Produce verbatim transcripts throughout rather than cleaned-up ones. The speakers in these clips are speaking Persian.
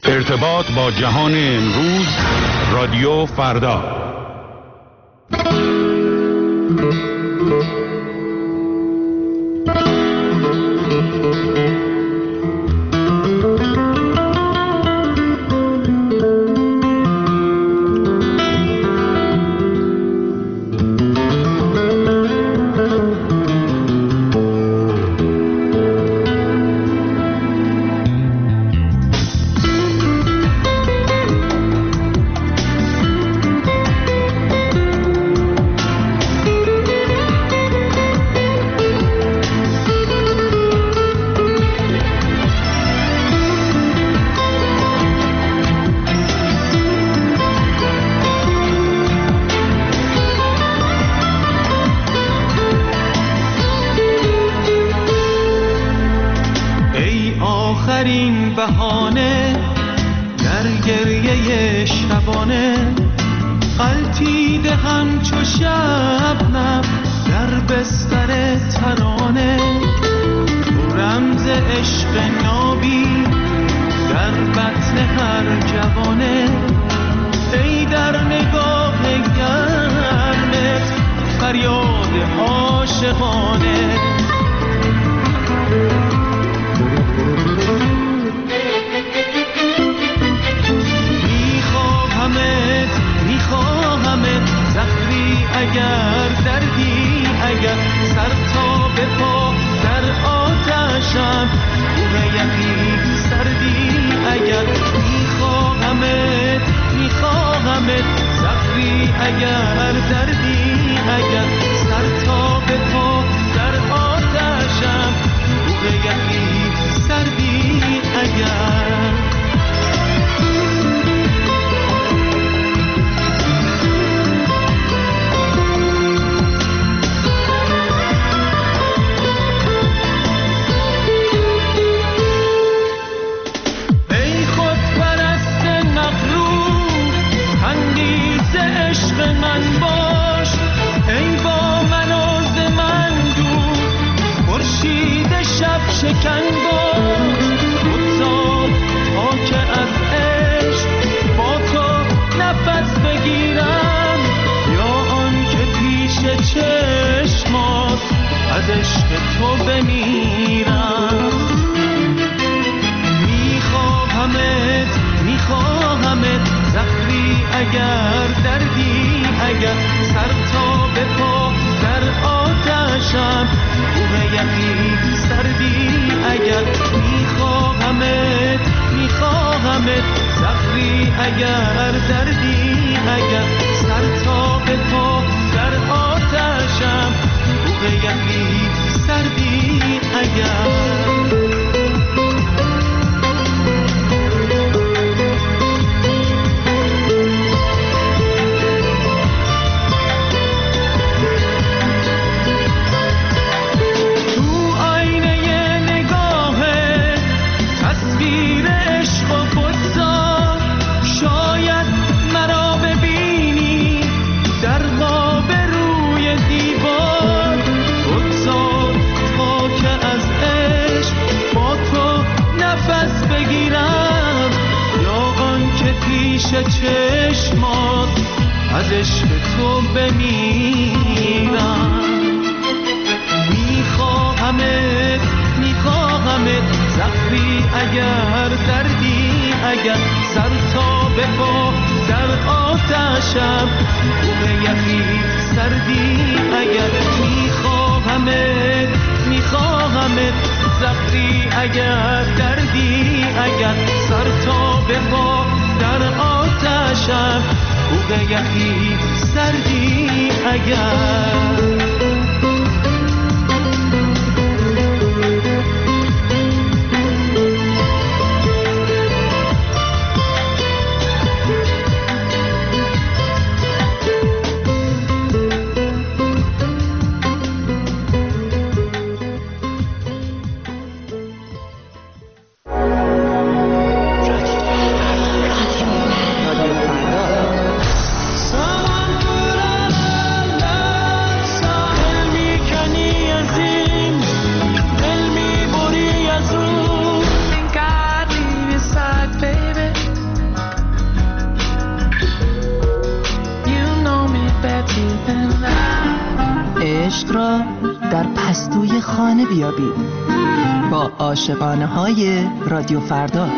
ارتباط با جهان امروز، رادیو فردا. آخرین بهانه در گریه شبانه، غلطیده همچو شبنم در بستر ترانه. تو رمز عشق نابی در بطن هر جوانه، ای در نگاه گرمت فریاد عاشقانه. میخواهمت میخواهمت زخمی اگر دردی اگر، سر تا به پا در آتشم بوم یقین سردی اگر. میخواهمت میخواهمت زخمی اگر دردی اگر، سر تا به پا در آتشم بوم یقین سردی اگر. من باش ای با من و ز من دور، خورشید شب شکن باش. بگذار تا که از عشق با تو نفس بگیرم، یا آن که پیش چشمات از عشق تو بمیرم. میخواهمت میخواهمت زخمی اگر دردی اگر، سر تا به پا در آتشم بوم یقین سردی اگر. میخواهمت میخواهمت زخمی اگر دردی اگر، سر تا به پا در آتشم بوم یقین سردی اگر. چشمات از عشق تو بمیرم. میخواهمت میخواهمت زخمی اگر دردی اگر، سر تا به پا در آتشم بوم یقین سردی اگر. میخواهمت میخواهمت زخمی اگر دردی اگر، سر تا به پا در آتشم بوم یقین سردی اگر. Someone put on a love song. در پستوی خانه بیابید با عاشقانه های رادیو فردا.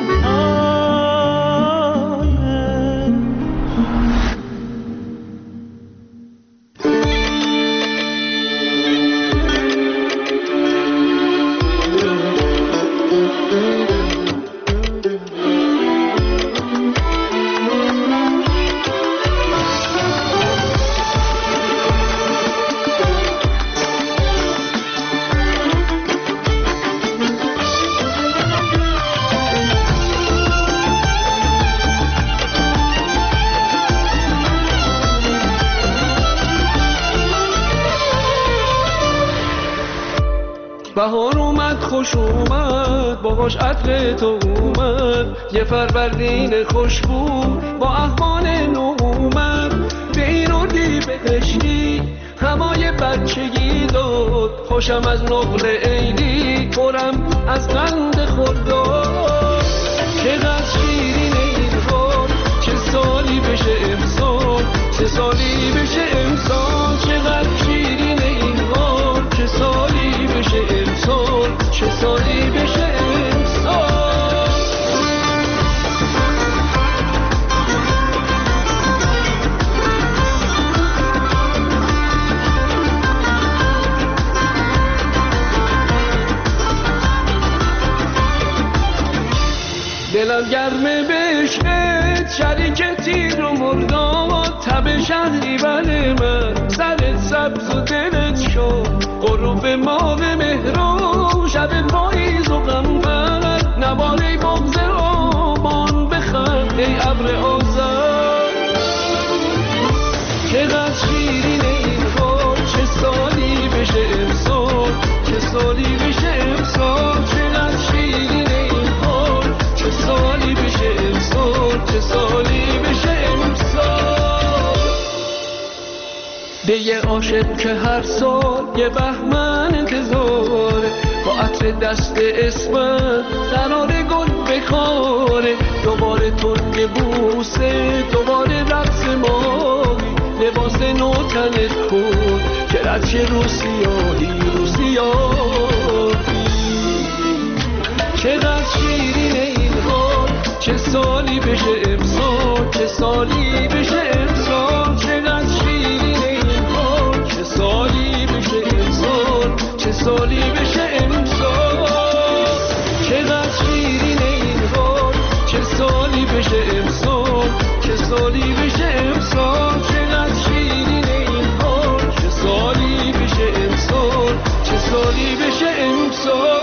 بهار اومد خوش اومد باهاش عطر تو اومد، یه فروردین خوشبو با احوال نو اومد. به این اردی بهشتی هوای بچگی داد، خوشم از نقل عیدی پرم از قند خرداد. چقدر شیرین این حال، چه سالی بشه امسال، چه سالی بشه امسال. چقدر شیرین این حال، چه سالی بشه امسال، چه سالی بشه امسال. دلم گرمه بهشت، شریک تیر و مرداد. تب شهری بله من، سرت سبز و دلت شد. غروب ماه مهران، شب پاییز و غمبر. نباره بغض آبان بخند ای ابر آذر. چقدر شیرین این حال، چه سالی بشه امسال، چه سالی بشه امسال. چقدر شیرین این حال، چه سالی بشه امسال، چه سالی بشه امسال. به یه عاشق که هر سال یه بهمن انتظاره، با عطر دست اسمت قرار گل بخاره. دوباره ترک بوسه، دوباره رقص ماهی. لباس نو تنت کن که رچه رو سیاهی رو سیاهی. چقدر شیرین این حال، چه سالی بشه امسال، چه سالی بشه امسال. چقدر شیرین این حال، چه سالی بشه امسال، چه سالی بشه امسال. چقدر شیرین این حال، چه سالی بشه امسال، چه سالی بشه امسال. چقدر شیرین این حال، چه سالی بشه امسال، چه سالی بشه امسال.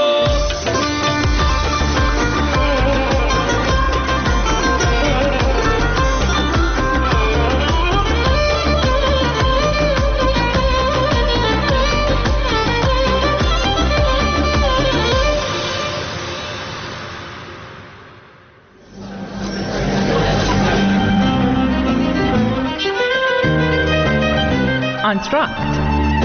آنتراکت.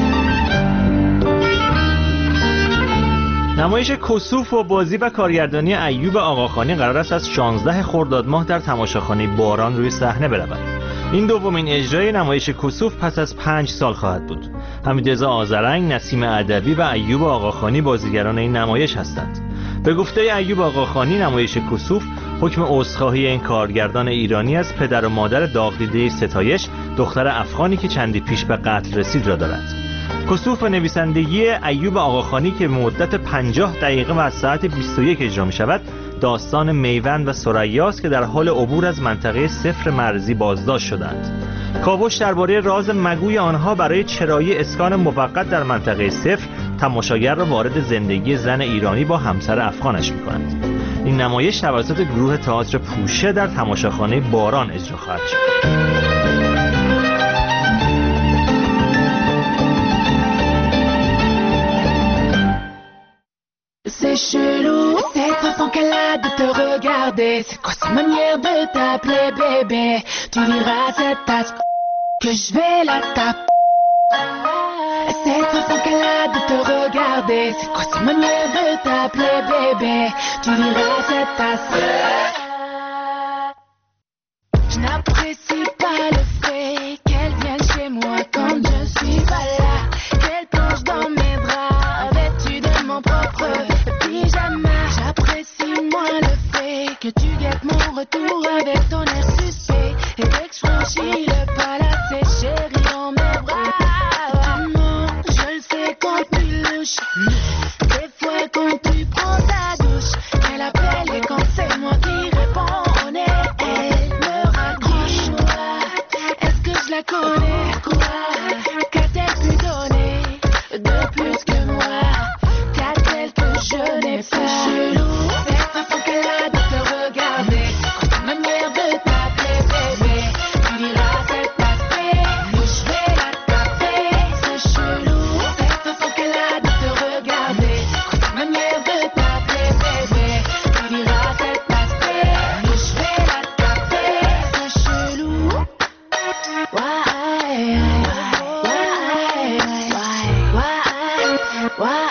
نمایش کسوف و بازی و کارگردانی ایوب آقاخانی قرار است از شانزده خرداد ماه در تماشاخانه باران روی صحنه برود. این دومین اجرای نمایش کسوف پس از پنج سال خواهد بود. حمیدرضا آذرنگ، نسیم ادبی و ایوب آقاخانی بازیگران این نمایش هستند. به گفته ایوب آقاخانی، نمایش کسوف حکم عذرخواهی این کارگردان ایرانی از پدر و مادر داغ‌دیده ستایش، دختر افغانی که چندی پیش به قتل رسید را دارد. کسوف و نویسندگی ایوب آقاخانی که مدت پنجاه دقیقه و از ساعت بیست و یک اجرا می شود، داستان میوند و ثریاست که در حال عبور از منطقه صفر مرزی بازداشت شدند. کاوش درباره راز مگوی آنها برای چرایی اسکان موقت در منطقه صفر تماشاگر را وارد زندگی زن ایرانی با همسر افغانش می کند. این نمایش توسط گروه تئاتر پوشه در تماشاخانه باران اجرا خواهد شد. C'est chelou, cette façon qu'elle a de te regarder. C'est quoi cette manière de t'appeler bébé? Tu diras à cette tasse que je vais la taper. Cette façon qu'elle a de te regarder. C'est quoi cette manière de t'appeler bébé? Tu diras à cette tasse. Je n'apprécie pas le fait qu'elle vienne chez moi quand je suis pas là. Qu'elle plonge dans mes que tu guettes mon retour avec ton air suspect. Et dès que je franchis le pas là, c'est chéri dans mes bras. Tu mens, je le sais quand tu louches. Des fois quand tu prends ta douche, elle appelle et quand c'est moi qui réponds, on est. Elle me raccroche. Est-ce que je la connais? Quoi? Qu'a-t-elle pu donner de plus que moi? Qu'a-t-elle que je n'ai pas? Chelou, cette façon qu'elle a de te regarder, cette manière de t'appeler bébé, tu diras cette aspect où je vais la taper. C'est chelou, cette façon qu'elle a de te regarder, cette manière de t'appeler bébé, tu diras cet aspect où je vais la taper. C'est chelou. Why, why, why, why,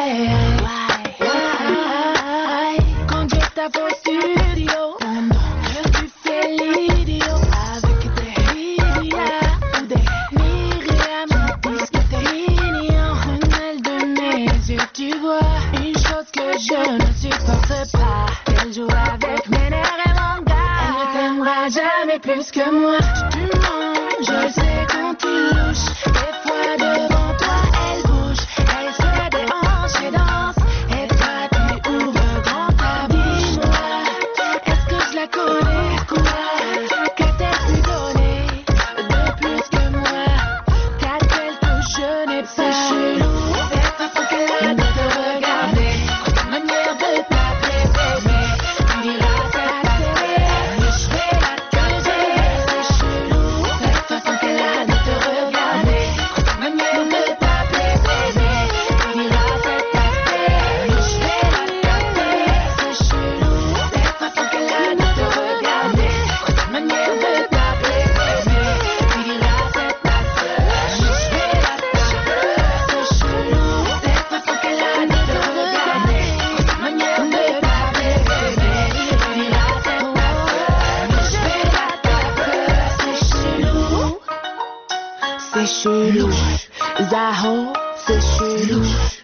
why? Quand je t'avoue au studio, tu fais l'idiot avec des Lydia ou des Myriam. Disent que t'es ignorant, ruelle de mes yeux. Tu vois une chose que je ne supporte pas, qu'elle joue avec mes nerfs et mon gars. Elle ne t'aimera jamais plus que moi. Tu mens, je le sais quand tu louches. Des fois devant toi elle bouge, elle se déhanche et danse. Et toi tu ouvres grand ta bouche. Est-ce que je la connais? Quoi? Qu'a-t-elle pu donner de plus que moi? Qu'a-t-elle que je n'ai pas? C'est chelou, cette façon qu'elle a de te regarder, cette manière de t'appeler bébé, tu diras cette aspect où je vais la taper. C'est chelou, cette façon qu'elle a de te regarder, cette manière de t'appeler bébé, tu diras cet aspect où je vais la taper. C'est chelou, cette façon qu'elle a de te regarder, cette manière de t'appeler bébé, tu diras cet aspect où je vais la taper. C'est chelou, cette façon qu'elle a de te regarder, cette manière de t'appeler bébé, tu diras cet aspect où je vais la taper. C'est chelou, c'est chelou, Zaho, c'est chelou,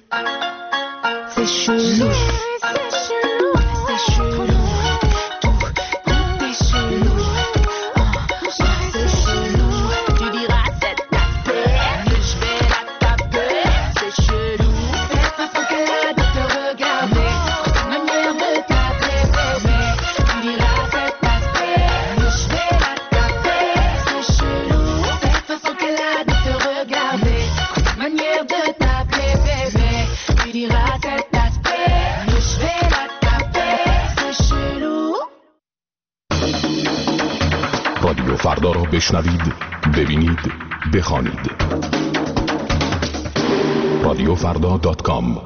c'est chelou, c'est chelou, c'est chelou, tout, tout est chelou, ah, c'est chelou, tu diras cet aspect que je vais la taper. C'est chelou, cette façon qu'elle a de te regarder, cette manière de t'appeler bébé, tu diras cet aspect que je vais la taper. C'est chelou, cette façon qu'elle a de te regarder, cette manière de t'appeler bébé, tu diras cet aspect que je vais la taper. C'est chelou. رادیو فردا را بشنوید، ببینید، بخوانید. رادیو فردا دات کام.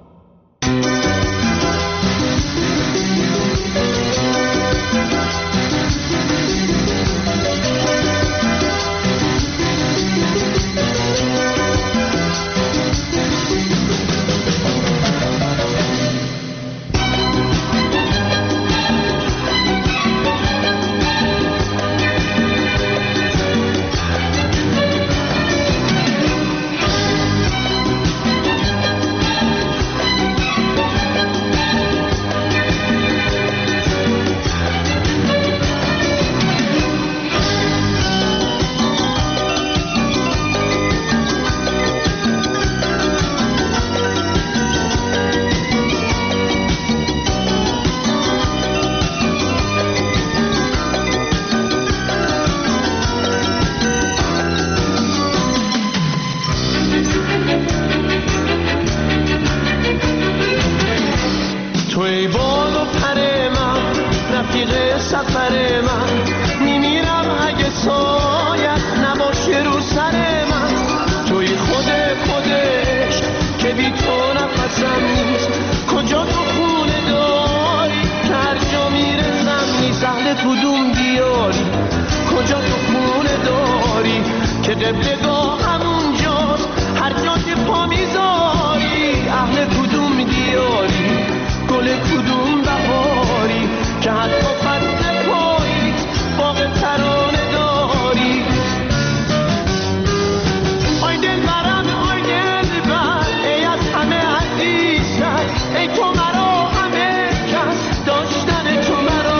توی بال و پر من، رفیق سفر من، میمیرم اگه سایت نباشه رو سر من. توی خود خودش که بی تو نفسم نیست، کجا تو خونه داری که هر جا میرسم نیست. اهل کدوم دیاری، کجا تو خونه داری که قبلگاه همونجاست هر جا که پا میذاری. اهل کدوم دیاری، گل کدوم بهاری که حتی فصل پاییز باغ ترانه داری. آی دل برم، آی دل بر، ای از همه عزیزتر، ای تو مرا همه کس، داشتن تو مرا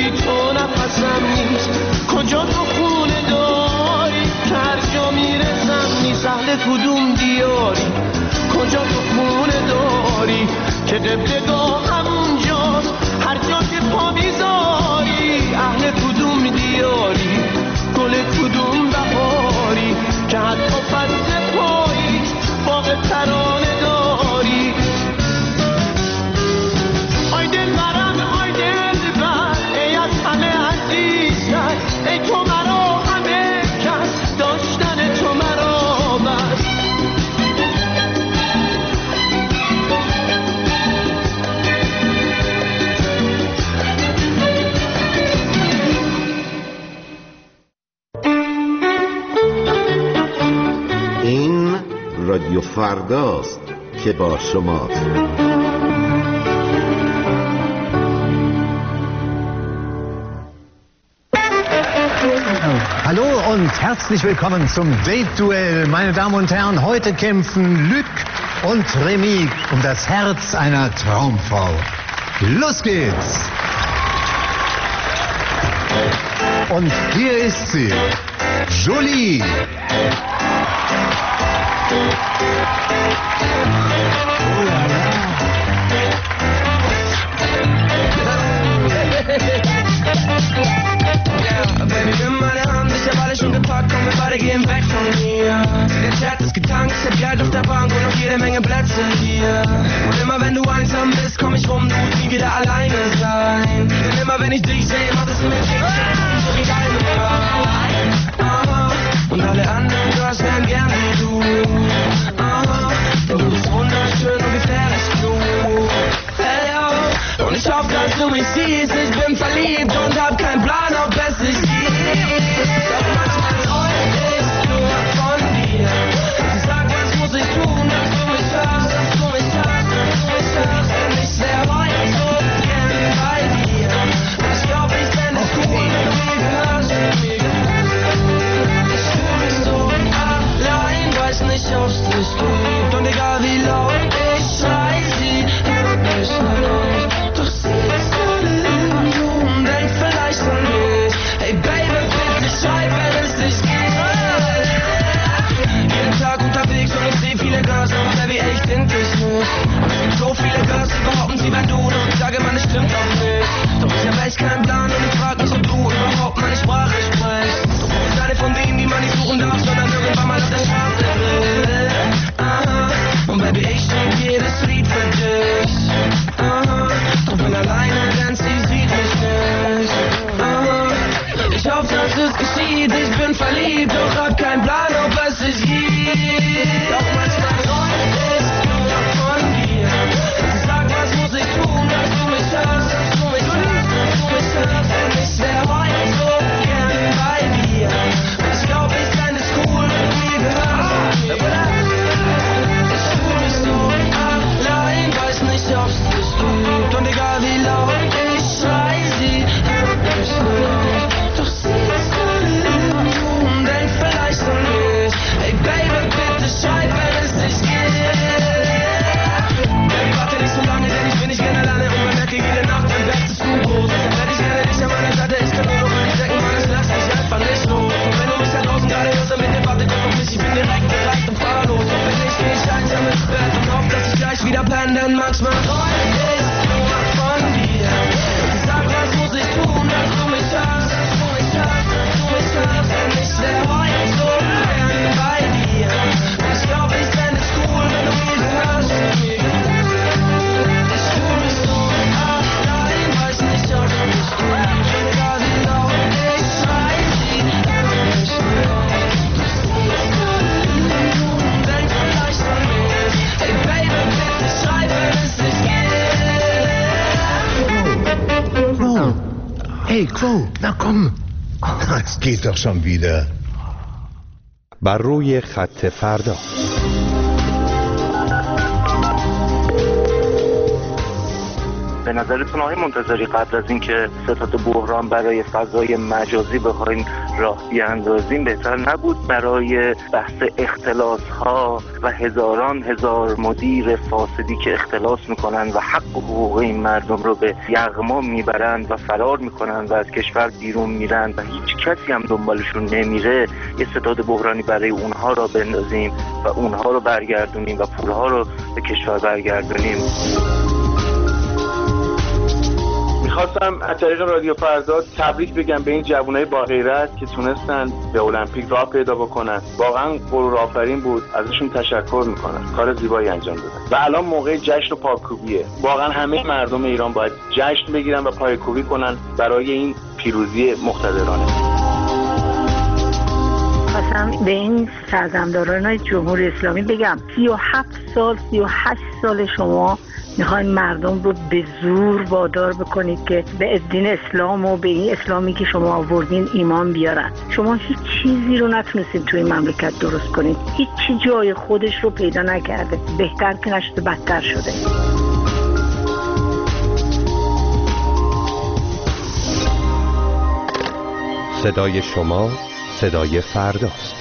بی تو نفسم نیست. کجا تو خونه داری که هر جا میرسم نیست اهل کدوم دیاری. کجا تو خونه داری که قبلگاه همونجاست هر جا که پا میذاری. اهل کدوم دیاری گل کدوم بهاری که حتی فصل پاییز باغ ترانه داری. آی دل برم آی دل بر ای از همه عزیزتر ای تو مرا همه کس داشتن تو مرا بس. این رادیو فرداست که با شماست. Hallo und herzlich willkommen zum Date-Duell. Meine Damen und Herren, heute kämpfen Luc und Remy um das Herz einer Traumfrau. Los geht's! Und hier ist sie, Jolie. Baby, nimm meine Hand, ich hab alles schon gepackt, komm, wir beide gehen weg von hier. Der Chat ist getankt, ich hab Geld auf der Bank und noch jede Menge Plätze hier. Und immer wenn du einsam bist, komm ich rum, du musst nie wieder alleine sein. Denn immer wenn ich dich sehe, macht es mir Kicks, so wie deine Frau. Aha. Und alle anderen Girls wären gern wie du. Aha. Denn du bist wunderschön und wie Ferris Blut. Hey, oh. Und ich hoffe, dass du mich siehst, ich bin verliebt und hab keinen Plan, ob es sich gibt. Doch manchmal träum ich nur von dir. Ich sag, was muss ich tun, dass du mich hörst, dass du mich hörst, dass du mich hörst. Denn ich wär heute so gern bei dir. Und ich glaub, ich fänd es cool, wenn du mir gehörst. Ich fühl mich so allein, weiß nicht, ob's dich gibt. Und egal wie laut ich schrei, sie hört mich nicht. Doch sie ist alle im Zoom, denkt vielleicht an mich. Hey Baby, bitte schreib, wenn es dich gibt. Jeden Tag unterwegs und ich seh viele Girls, aber Baby, ich find dich nicht. Und es gibt so viele Girls, die behaupten, sie wären du. Und ich sage, man, es stimmt auch nicht. Doch ich hab echt keinen Plan und ich frag mich, ob du überhaupt meine Sprache sprichst. Doch du bist eine von denen, die man nicht suchen darf, sondern irgendwann mal auf der Straße trifft. Aha. Und Baby, ich schreib jedes Lied für dich. Aha. Doch bin alleine, denn sie sieht mich nicht. Aha. Ich hoffe, dass es geschieht, ich bin verliebt, doch hab keinen Plan, ob es sich gibt. Doch manchmal träum ich nur von dir. Ich sag, was muss ich tun, dass du mich hörst, dass du mich hörst, dass du mich hörst. Denn ich wär heute so gern bei dir. Und ich glaub, ich fänd es cool, wenn du mir gehörst. Ich fühl mich so allein, weiß nicht, ob's dich gibt. Und egal wie laut ich schrei, sie hört mich nicht. Doch sie ist alle im Zoom, denkt vielleicht an mich. Hey Baby, bitte schreib, wenn es dich gibt. Baby, warte nicht so lange, denn ich bin nicht gerne alleine. Und man merkt jede Nacht, mein Bett ist zu groß. Dann werd ich gerne dich an meiner Seite, ich kann nur noch an dich denken, Mann, es lässt mich einfach nicht los. Und wenn du mich da draußen gerade hörst, dann mit dir warte, komm auf mich, ich bin direkt bereit und fahr los. Und wenn ich geh ich einsam ins Bett und hoff, dass ich gleich wieder penne, denn manchmal träum ich nur von dir. Ich sag, was muss ich tun, dass du mich hörst, dass du mich hörst, dass du mich hörst. Denn ich wär heute so gern bei dir. Und ich glaub, ich fänd es cool, wenn du mir gehörst. Ich fühl mich so allein, weiß nicht, ob's mich gibt. Und egal wie laut ich schrei, sie hört mich nicht. Doch sie ist alle im Zoom, denkt vielleicht an mich. Hey Baby, bitte schreib, wenn es dich gibt. Quo. Hey, Quo, na komm. Es geht doch schon wieder. بر روی خط فردا. به نظرتون آقای منتظری قبل از اینکه ستاد بحران برای فضای مجازی بخواین راه بیاندازیم بهتر نبود برای بحث اختلاس ها و هزاران هزار مدیر فاسدی که اختلاس میکنن و حق و حقوق این مردم رو به یغما میبرند و فرار میکنن و از کشور بیرون میرن و هیچ کسی هم دنبالشون نمیره، یه ستاد بحرانی برای اونها را بندازیم و اونها رو برگردونیم و پولها رو به کشور برگردونیم. میخواستم از طریق رادیو فردا تبریک بگم به این جوانای با غیرت که تونستن به المپیک راه پیدا بکنن. واقعا غرور آفرین بود، ازشون تشکر میکنم، کار زیبایی انجام دادن و الان موقع جشن و پایکوبیه. واقعا همه مردم ایران باید جشن بگیرن و پایکوبی کنن برای این پیروزی مقتدرانه. خواستم به این سرزمداران جمهوری اسلامی بگم سی و هفت سال سی و هشت سال شما میخواین مردم رو به زور وادار بکنید که به دین اسلام و به این اسلامی که شما آوردین ایمان بیارن. شما هیچ چیزی رو نتونستید توی مملکت درست کنید، هیچ چی جای خودش رو پیدا نکرده، بهتر که نشده بدتر شده. صدای شما صدای فرداست.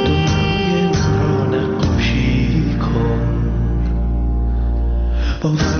با